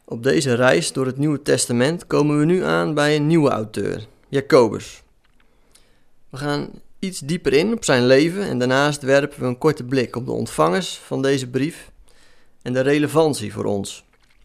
Op deze reis door het Nieuwe Testament komen we nu aan bij een nieuwe auteur, Jacobus. We gaan iets dieper in op zijn leven en daarnaast werpen we een korte blik op de ontvangers van deze brief en de relevantie voor ons.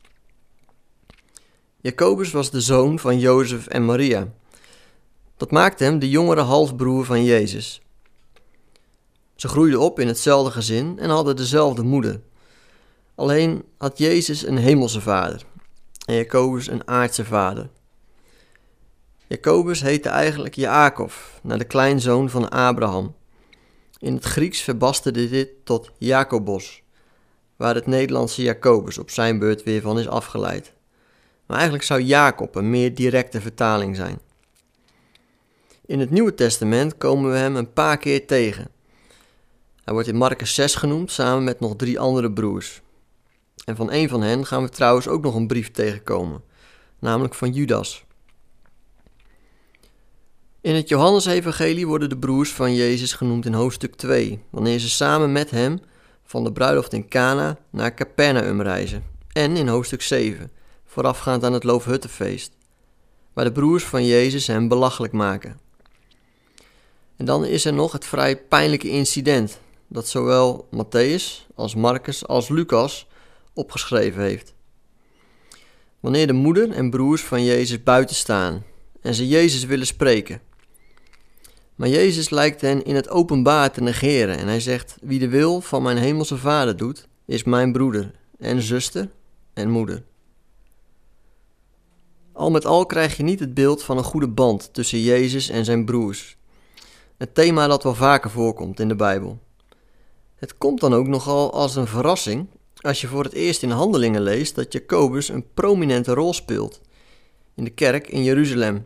Jacobus was de zoon van Jozef en Maria. Dat maakte hem de jongere halfbroer van Jezus. Ze groeiden op in hetzelfde gezin en hadden dezelfde moeder. Alleen had Jezus een hemelse vader en Jacobus een aardse vader. Jacobus heette eigenlijk Jacob, naar de kleinzoon van Abraham. In het Grieks verbasterde dit tot Jacobos, waar het Nederlandse Jacobus op zijn beurt weer van is afgeleid. Maar eigenlijk zou Jacob een meer directe vertaling zijn. In het Nieuwe Testament komen we hem een paar keer tegen. Hij wordt in Marcus 6 genoemd, samen met nog 3 andere broers. En van een van hen gaan we trouwens ook nog een brief tegenkomen, namelijk van Judas. In het Johannesevangelie worden de broers van Jezus genoemd in hoofdstuk 2, wanneer ze samen met hem van de bruiloft in Cana naar Capernaum reizen. En in hoofdstuk 7, voorafgaand aan het Loofhuttenfeest, waar de broers van Jezus hem belachelijk maken. En dan is er nog het vrij pijnlijke incident, dat zowel Matthäus als Marcus als Lucas opgeschreven heeft. Wanneer de moeder en broers van Jezus buiten staan en ze Jezus willen spreken. Maar Jezus lijkt hen in het openbaar te negeren en hij zegt: wie de wil van mijn hemelse vader doet, is mijn broeder en zuster en moeder. Al met al krijg je niet het beeld van een goede band tussen Jezus en zijn broers. Een thema dat wel vaker voorkomt in de Bijbel. Het komt dan ook nogal als een verrassing als je voor het eerst in Handelingen leest dat Jacobus een prominente rol speelt in de kerk in Jeruzalem.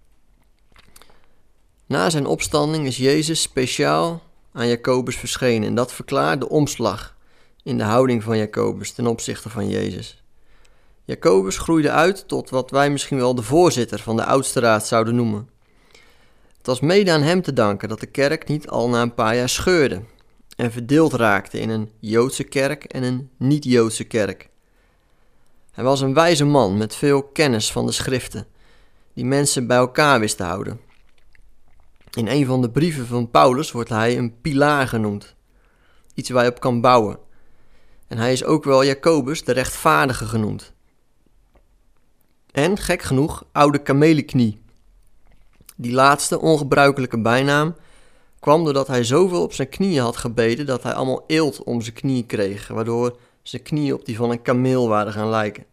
Na zijn opstanding is Jezus speciaal aan Jacobus verschenen en dat verklaart de omslag in de houding van Jacobus ten opzichte van Jezus. Jacobus groeide uit tot wat wij misschien wel de voorzitter van de oudste raad zouden noemen. Het was mede aan hem te danken dat de kerk niet al na een paar jaar scheurde en verdeeld raakte in een Joodse kerk en een niet-Joodse kerk. Hij was een wijze man met veel kennis van de schriften, die mensen bij elkaar wist te houden. In een van de brieven van Paulus wordt hij een pilaar genoemd, iets waar je op kan bouwen. En hij is ook wel Jacobus de rechtvaardige genoemd. En, gek genoeg, oude kamelenknie. Die laatste ongebruikelijke bijnaam kwam doordat hij zoveel op zijn knieën had gebeden dat hij allemaal eelt om zijn knieën kreeg, waardoor zijn knieën op die van een kameel waren gaan lijken.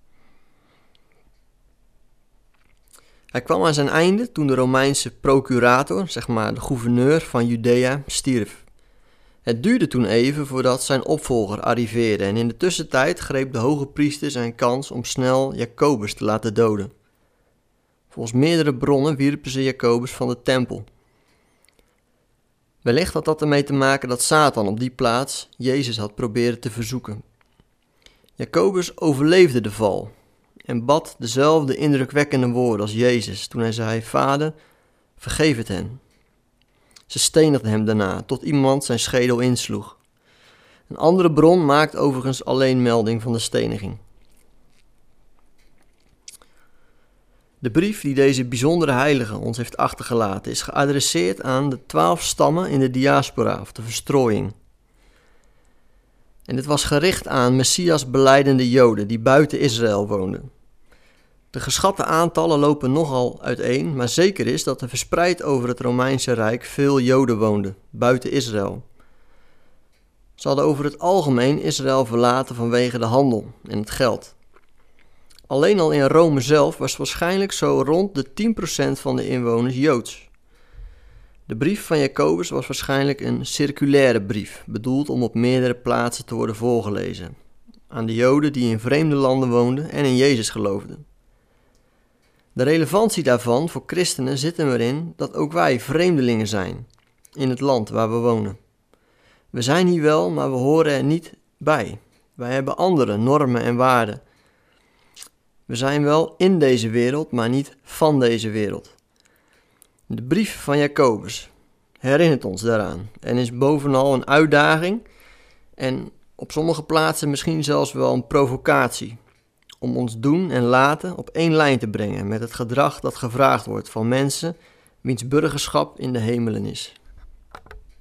Hij kwam aan zijn einde toen de Romeinse procurator, zeg maar de gouverneur van Judea, stierf. Het duurde toen even voordat zijn opvolger arriveerde en in de tussentijd greep de hoge priester zijn kans om snel Jacobus te laten doden. Volgens meerdere bronnen wierpen ze Jacobus van de tempel. Wellicht had dat ermee te maken dat Satan op die plaats Jezus had proberen te verzoeken. Jacobus overleefde de val en bad dezelfde indrukwekkende woorden als Jezus toen hij zei: Vader, vergeef het hen. Ze stenigden hem daarna tot iemand zijn schedel insloeg. Een andere bron maakt overigens alleen melding van de steniging. De brief die deze bijzondere heilige ons heeft achtergelaten is geadresseerd aan de 12 stammen in de diaspora of de verstrooiing. En dit was gericht aan Messias belijdende Joden die buiten Israël woonden. De geschatte aantallen lopen nogal uiteen, maar zeker is dat er verspreid over het Romeinse Rijk veel Joden woonden, buiten Israël. Ze hadden over het algemeen Israël verlaten vanwege de handel en het geld. Alleen al in Rome zelf was waarschijnlijk zo rond de 10% van de inwoners Joods. De brief van Jacobus was waarschijnlijk een circulaire brief, bedoeld om op meerdere plaatsen te worden voorgelezen, aan de Joden die in vreemde landen woonden en in Jezus geloofden. De relevantie daarvan voor christenen zit hem erin dat ook wij vreemdelingen zijn in het land waar we wonen. We zijn hier wel, maar we horen er niet bij. Wij hebben andere normen en waarden. We zijn wel in deze wereld, maar niet van deze wereld. De brief van Jacobus herinnert ons daaraan en is bovenal een uitdaging en op sommige plaatsen misschien zelfs wel een provocatie om ons doen en laten op één lijn te brengen met het gedrag dat gevraagd wordt van mensen wiens burgerschap in de hemelen is.